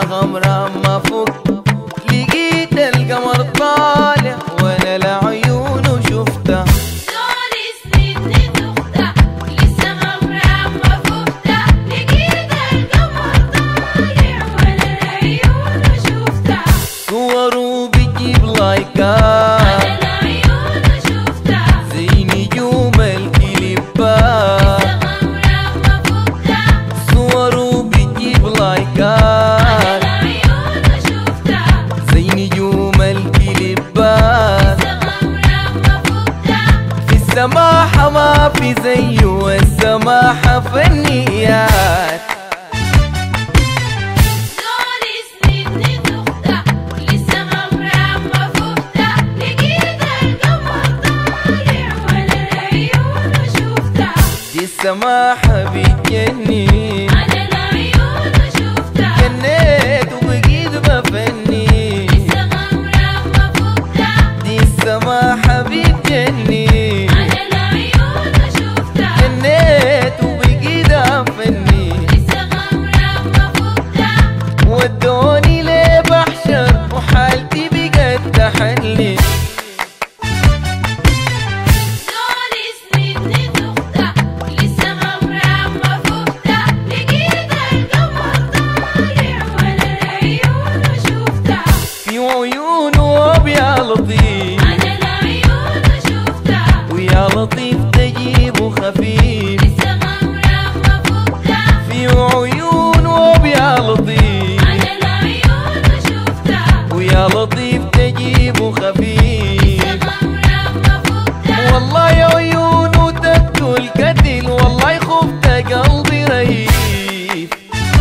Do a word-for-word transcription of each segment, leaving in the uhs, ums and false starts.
غمرة ما فوق. لقيت القمر طالع وانا لعيونه شفته. طول سنين تخدع لسه غمرة ما فوقته. لقيت القمر طالع وانا لعيونه شفته. صوره بتجيب لايكات انا لعيونه شفته. زي نجوم الكليبات. لسه غمرة ما فوقته. صوره بتجيب لايكات انا لعيونه شفته. زي نجوم الكليبات. لسه غمرة ما فوقته. في السماحة ما في زيه والسماحة فنيات. طول سنين تخدع لسه غمرة ما فوقته. لقيت القمر طالع وانا لعيونه شفته. دي السماحة بتجنن. انا لعيونه شفته. جنيت وبقيت بفني. لسه غمرة ما فوقته. دي السماحة بتجنن. انا لعيونه شفته. جنيت وبقيت افني. لسه غمرة ما فوقته. ودوني ليه بحشر وحالتي بقت تحلي. طول سنين تخدع لسه غمرة ما فوقته. لقيت القمر طالع وانا لعيونه شفته. في عيونه يا لطيف انا لعيونه شفته. ويا لطيف تجيبه خفيف. لسه غمرة ما فوقته. في عيونه يا لطيف انا لعيونه شفته. ويا لطيف تجيبه خفيف. لسه غمرة ما فوقته. والله يا عيونه تقتل قتل والله خفت قلبي رهيف.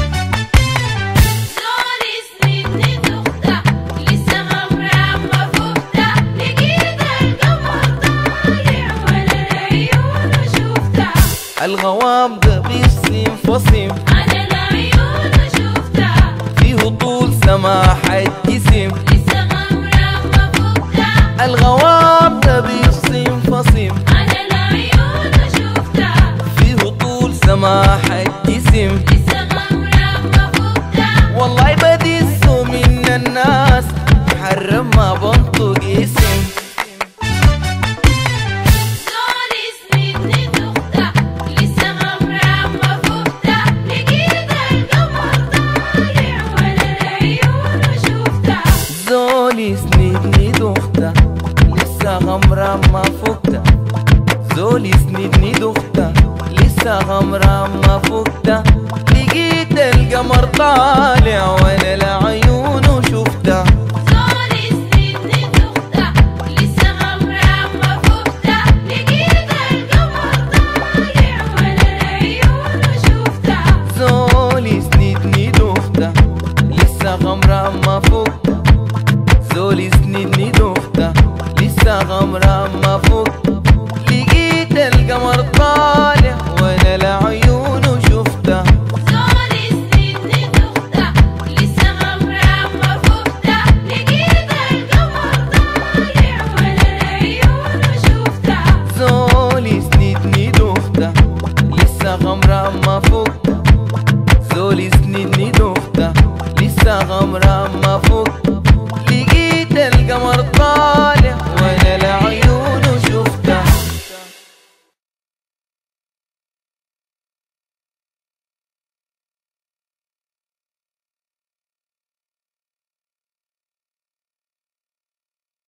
طول سنين تخدع لسه غمرة ما فوقته. لقيت القمر طالع وانا لعيونه شفته. الغوام ده بيرسم فصم انا لعيونه شفته. فيه طول سماح الجسم. لسه غمرة ما فوقته. الغوام ده بيرسم فصم انا لعيونه شفته. فيه طول سماح الجسم. لسه غمرة ما فوقته. والله بدسه من الناس محرم ما بنطق اسم. طول سنين تخدع لسه غمرة ما فوقته. لقيت القمر طالع وانا لعيونه شفته. زولي سندني دخته لسه غمرة ما فوقته. زولي سندني دخته لسه غمرة ما فوقته. لقيت القمر طالع وانا لعيونه شفته. طول سنين تخدع لسه غمرة ما فوقته. لقيت القمر طالع وانا لعيونه شفته. زولي سندني دخته لسه غمرة ما فوقته. زولي سندني دخته لسه غمرة ما فوقته. لقيت القمر طالع وانا لعيونه شفته. طول سنين تخدع لسه غمرة ما فوقته. لقيت القمر طالع وانا لعيونه شفته. زولي سندني دخته لسه غمرة ما فوقته. زولي سندني دخته لسه غمرة ما فوقته. لقيت القمر